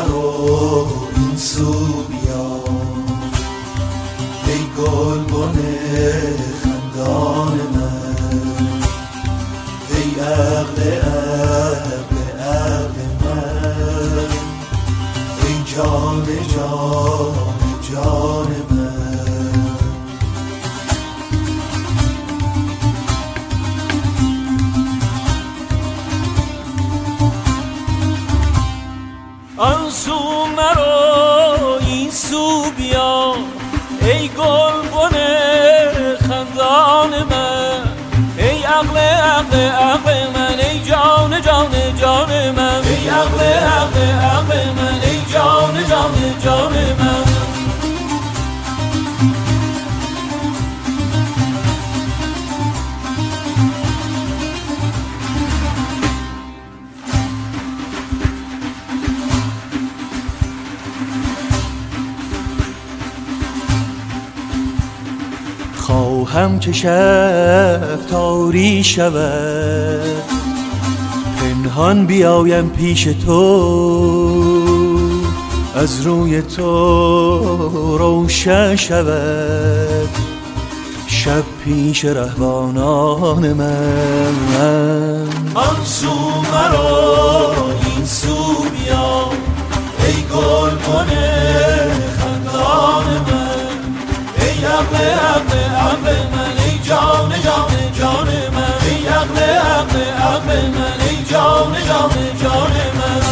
مرو این سو بیا، ای گلبن خندان من، ای عقل عقل عقل من، ای جان جان جان من. آن سو مرو این سو بیا، ای گلبن خندان من، ای عقل عقل عقل من، ای جان جان جان من، ای عقل عقل عقل من، ای جان جان جان من. خواهم که شب تاری شود، پنهان بیایم پیش تو، از روی تو روشن شود شب پیش رهبانان من. آن سو مرو این سو بیا، ای گلبن خندان من، ای عقل عقل عقل من، ای جان جان جان من، ای عقل عقل عقل من، ای جان جان جان من.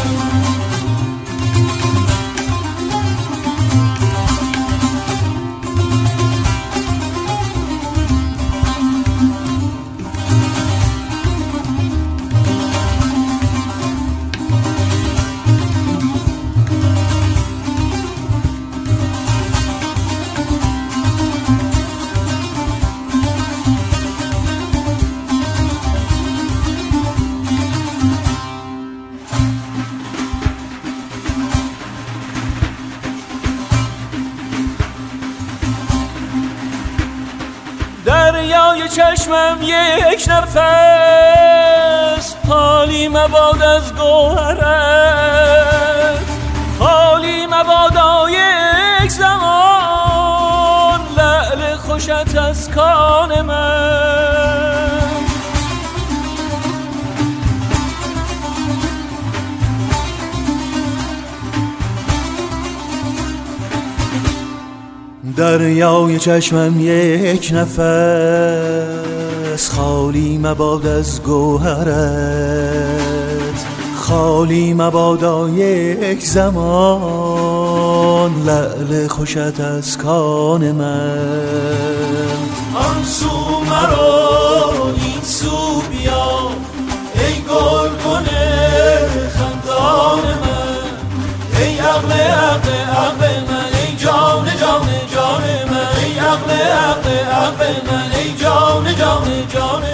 دریای چشمم یک نفس، خالی مباد از گوهرت، خالی مبادا یک زمان لعل خوشت از کان من. دریای چشمم یک نفس، خالی مباد از گوهرت، خالی مبادا یک زمان لعل خوشت از کان من. آن سو مرو این سو بیا، ای گلبن خندان من، ای عقل عقل عقل من، ای جان جان جان من، ای عقل عقل عقل من، ای جان جان جان